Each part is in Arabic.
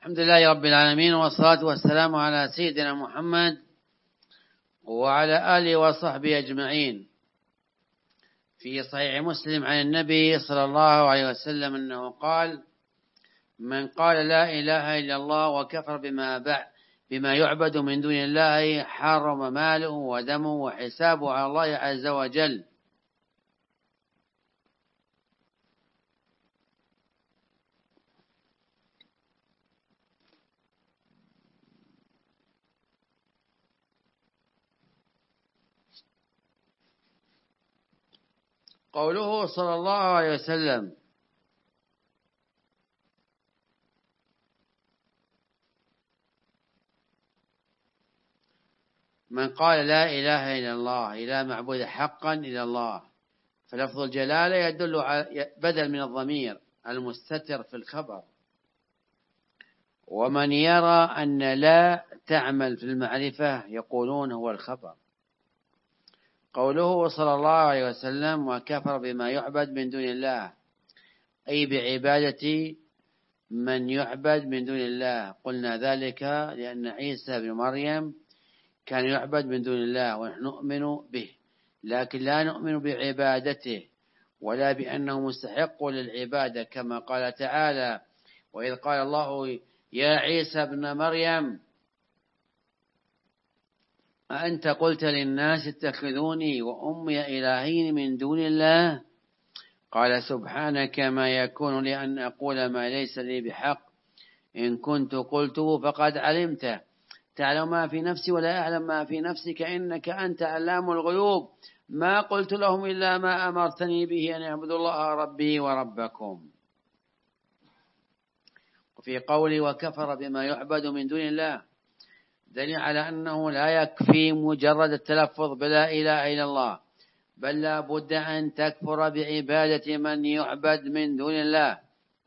الحمد لله رب العالمين، والصلاة والسلام على سيدنا محمد وعلى آله وصحبه أجمعين. في صحيح مسلم عن النبي صلى الله عليه وسلم أنه قال: من قال لا إله إلا الله وكفر بما يعبد من دون الله حرم ماله ودمه وحسابه على الله عز وجل. قوله صلى الله عليه وسلم: من قال لا إله إلا الله لا معبود حقا إلا الله، فلفظ الجلالة يدل على بدل من الضمير المستتر في الخبر. ومن يرى أن لا تعمل في المعرفة يقولون هو الخبر. قوله صلى الله عليه وسلم: وكفر بما يعبد من دون الله، أي بعبادة من يعبد من دون الله. قلنا ذلك لأن عيسى بن مريم كان يعبد من دون الله ونحن نؤمن به، لكن لا نؤمن بعبادته ولا بأنه مستحق للعبادة، كما قال تعالى: وإذ قال الله يا عيسى ابن مريم أأنت قلت للناس اتخذوني وأمي إلهين من دون الله؟ قال سبحانك ما يكون لي أن أقول ما ليس لي بحق، إن كنت قلته فقد علمته، تعلم ما في نفسي ولا أعلم ما في نفسك، إنك أنت علام الغيوب، ما قلت لهم إلا ما أمرتني به أن اعبدوا الله ربي وربكم. وفي قولي وكفر بما يعبد من دون الله دليل على أنه لا يكفي مجرد التلفظ بلا إله إلا الله، بل لا بد أن تكفر بعبادة من يعبد من دون الله،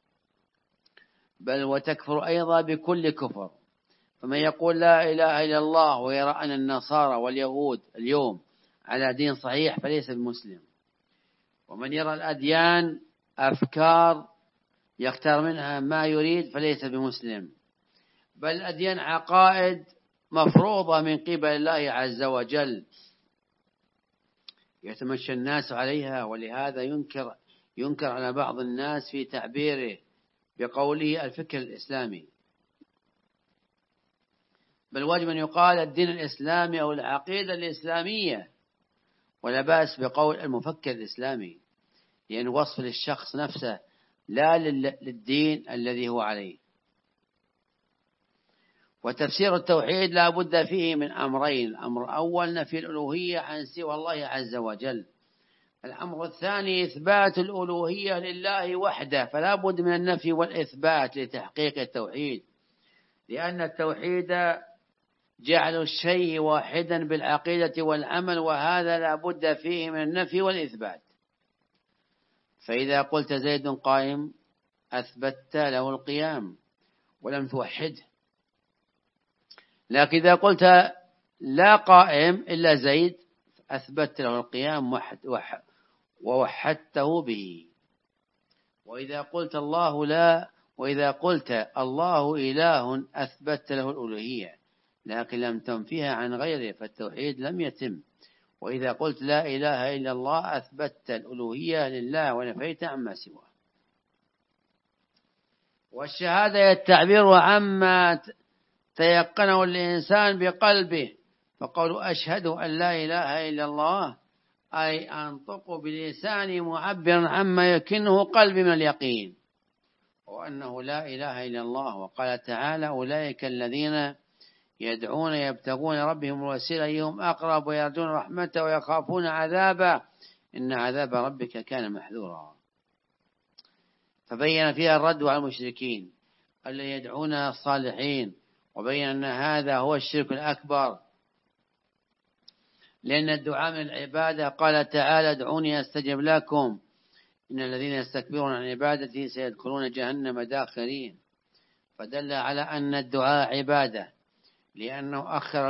بل وتكفر أيضا بكل كفر. فمن يقول لا إله إلا الله ويرى أن النصارى واليهود اليوم على دين صحيح فليس بمسلم. ومن يرى الأديان أفكار يختار منها ما يريد فليس بمسلم، بل الأديان عقائد مفروضة من قبل الله عز وجل يتمشى الناس عليها، ولهذا ينكر على بعض الناس في تعبيره بقوله الفكر الإسلامي، بل واجب أن يقال الدين الإسلامي أو العقيدة الإسلامية، ولا بأس بقول المفكر الإسلامي، لأن وصف للشخص نفسه لا للدين الذي هو عليه. وتفسير التوحيد لا بد فيه من أمرين: الأمر الأول نفي الألوهية عن سوى الله عز وجل، الأمر الثاني إثبات الألوهية لله وحده، فلا بد من النفي والإثبات لتحقيق التوحيد، لأن التوحيد جعل الشيء واحدا بالعقيدة والعمل، وهذا لا بد فيه من النفي والإثبات. فإذا قلت زيد قائم أثبتت له القيام ولم توحده، لكن إذا قلت لا قائم إلا زيد أثبت له القيام ووحدته به. وإذا قلت الله إله أثبت له الألوهية، لكن لم تنفيها عن غيره، فالتوحيد لم يتم. وإذا قلت لا إله إلا الله أثبت الألوهية لله ونفيت عما سواه. والشهادة هي التعبير عما تيقنه الإنسان بقلبه، فقول أشهد أن لا إله إلا الله أي أنطق بلساني معبرا عما يكنه قلبي من اليقين وأنه لا إله إلا الله. وقال تعالى: أولئك الذين يدعون يبتغون ربهم الوسيلة أيهم أقرب ويرجون رحمته ويخافون عذابه إن عذاب ربك كان محذورا. فبين فيها الرد على المشركين الذين يدعون الصالحين، وبين أن هذا هو الشرك الأكبر، لأن الدعاء من العبادة. قال تعالى: ادعوني أستجب لكم إن الذين يستكبرون عن عبادتي سيدخلون جهنم داخرين. فدل على أن الدعاء عبادة، لأن آخر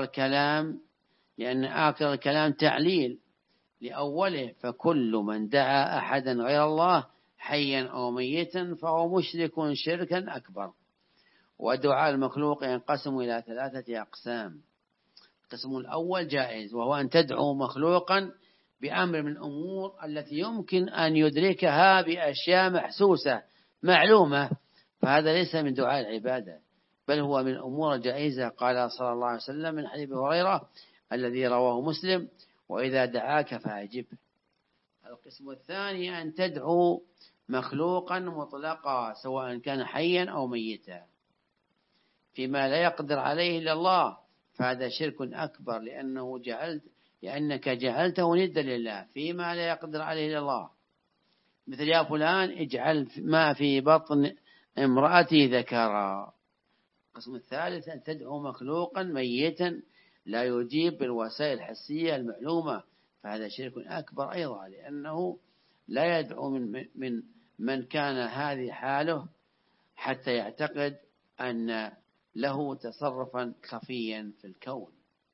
الكلام تعليل لأوله، فكل من دعا أحدا غير الله حيا أو ميتا فهو مشرك شركا أكبر. ودعاء المخلوق ينقسم إلى 3 أقسام. القسم الأول جائز، وهو أن تدعو مخلوقا بأمر من الأمور التي يمكن أن يدركها بأشياء محسوسة معلومة، فهذا ليس من دعاء العبادة، بل هو من الأمور الجائزة. قال صلى الله عليه وسلم من حديث هريرة الذي رواه مسلم: وإذا دعاك فأجبه. القسم الثاني أن تدعو مخلوقا مطلقا سواء كان حيا أو ميتا فيما لا يقدر عليه إلا الله، فهذا شرك أكبر، لأنك جعلته ندا لله فيما لا يقدر عليه إلا الله، مثل يا فلان اجعل ما في بطن امرأتي ذكرا. القسم الثالث أن تدعو مخلوقا ميتا لا يجيب بالوسائل الحسية المعلومة، فهذا شرك أكبر أيضا، لأنه لا يدعو من كان هذه حاله حتى يعتقد أن له تصرفا خفيا في الكون.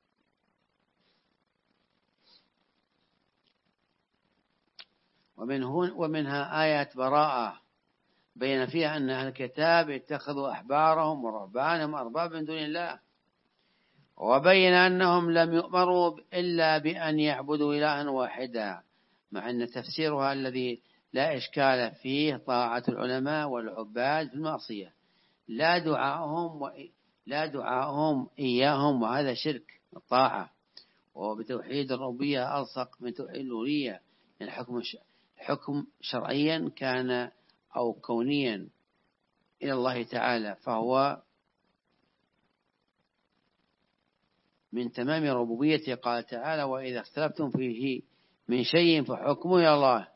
ومنها آية براءة بين فيها أن أهل الكتاب اتخذوا أحبارهم ورهبانهم أربابا من دون الله، وبين أنهم لم يؤمروا إلا بأن يعبدوا إلها واحدا، مع أن تفسيرها الذي لا إشكال فيه طاعة العلماء والعباد في المعصية، لا دعاءهم إياهم، وهذا شرك الطاعة. وبتوحيد الربوبية ألصق من توحيد الألوهية، الحكم شرعيا كان أو كونيا إلى الله تعالى، فهو من تمام ربوبيته. قال تعالى: وإذا اختلفتم فيه من شيء فحكمه إلى الله،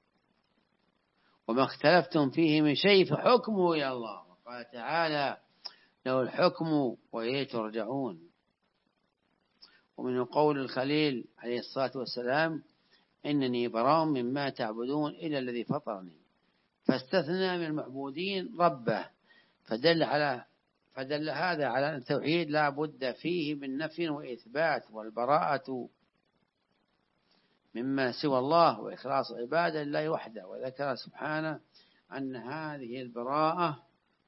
وما اختلفتم فيه من شيء فحكمه إلى الله. وقال تعالى: له الحكم وإليه ترجعون. ومن قول الخليل عليه الصلاة والسلام: إنني براء مما تعبدون إلا الذي فطرني، فاستثنى من المعبودين ربه، فدل هذا على أن التوحيد لا بد فيه من نفي وإثبات، والبراءة مما سوى الله وإخلاص عبادة لله وحده. وذكر سبحانه أن هذه البراءة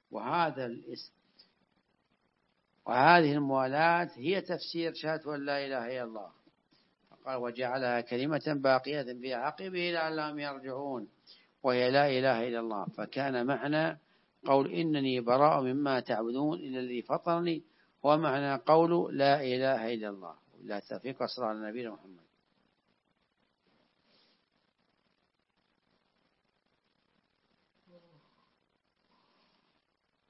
وهذه الموالاة هي تفسير شهادة أن لا إله إلا الله، فقال: وجعلها كلمة باقية في عقبه لعلهم يرجعون، وهي لا إله إلا الله. فكان معنى قول إنني براء مما تعبدون إلا الذي فطرني هو معنى قول لا إله إلا الله. لا توفيق، وصلى على نبينا محمد.